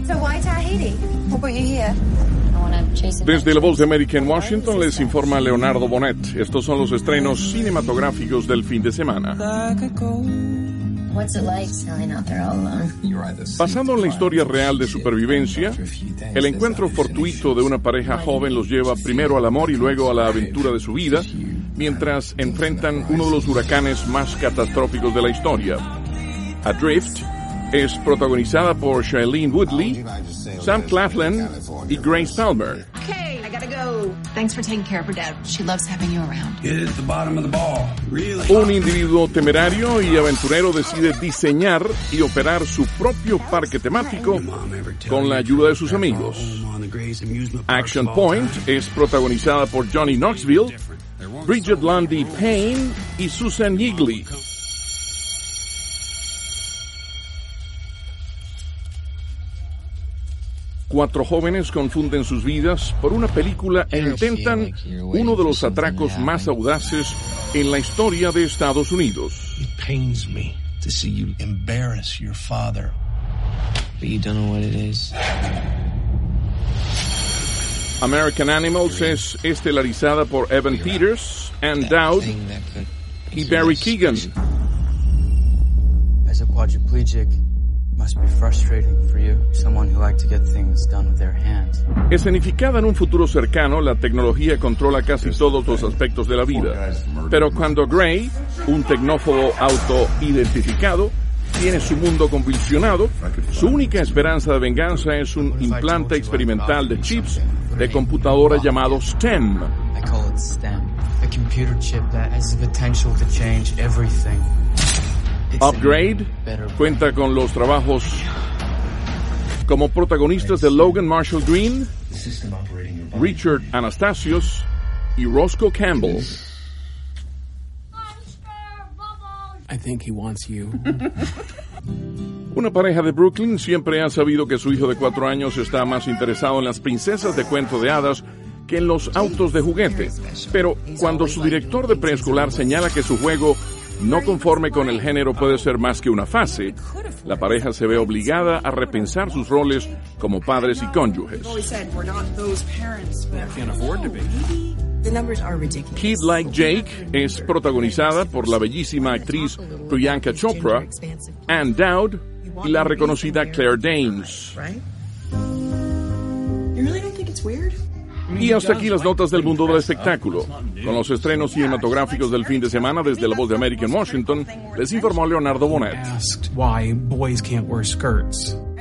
So why Tahiti? What brought you here? Desde la Voz de América en Washington les informa Leonardo Bonet. Estos son los estrenos cinematográficos del fin de semana. What's it like selling out there all alone? Basado en la historia real de supervivencia, el encuentro fortuito de una pareja joven los lleva primero al amor y luego a la aventura de su vida, mientras enfrentan uno de los huracanes más catastróficos de la historia. Adrift es protagonizada por Shailene Woodley, Sam Claflin y Grace Palmer. Okay, I gotta go. Thanks for taking care of her dad. She loves having you around. It is the bottom of the ball. Really? Un individuo temerario y aventurero decide diseñar y operar su propio parque temático con la ayuda de sus amigos. Action Point es protagonizada por Johnny Knoxville, Bridget Lundy Payne y Susan Yeagley. Cuatro jóvenes confunden sus vidas por una película e intentan uno de los atracos más audaces en la historia de Estados Unidos. It pains me to see you embarrass your father. But you don't know what it is. American Animals es estelarizada por Evan Peters, Ann Dowd y Barry Keoghan. As a quadriplegic, must be frustrating for you, someone who liked to get things done with their hands. Escenificada en un futuro cercano, la tecnología controla casi todos los aspectos de la vida. Pero cuando Gray, un tecnófobo autoidentificado, tiene su mundo convulsionado, su única esperanza de venganza es un implante experimental de chips de computadora llamado STEM. I call it STEM, a computer chip that has the potential to change everything. Upgrade cuenta con los trabajos como protagonistas de Logan Marshall Green, Richard Anastasios y Roscoe Campbell. I think he wants you. Una pareja de Brooklyn siempre ha sabido que su hijo de 4 años está más interesado en las princesas de cuento de hadas que en los autos de juguete. Pero cuando su director de preescolar señala que su juego, no conforme con el género, puede ser más que una fase, la pareja se ve obligada a repensar sus roles como padres y cónyuges. Kid Like Jake es protagonizada por la bellísima actriz Priyanka Chopra, Ann Dowd y la reconocida Claire Danes. Y hasta aquí las notas del mundo del espectáculo. Con los estrenos cinematográficos del fin de semana desde la Voz de América en Washington, les informó Leonardo Bonet. Asked why boys can't wear skirts.